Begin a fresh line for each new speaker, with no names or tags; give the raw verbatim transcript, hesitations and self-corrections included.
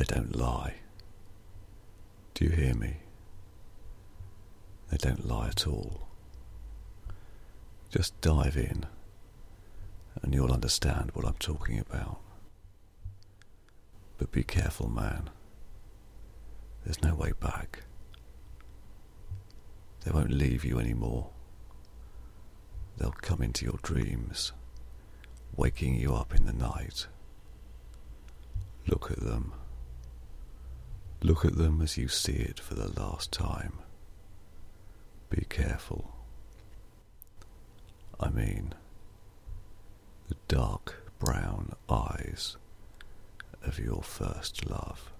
They don't lie. Do you hear me? They don't lie at all. Just dive in and you'll understand what I'm talking about. But be careful, man. There's no way back. They won't leave you anymore. They'll come into your dreams, waking you up in the night. Look at them. Look at them as you see it for the last time. Be careful. I mean, the dark brown eyes of your first love.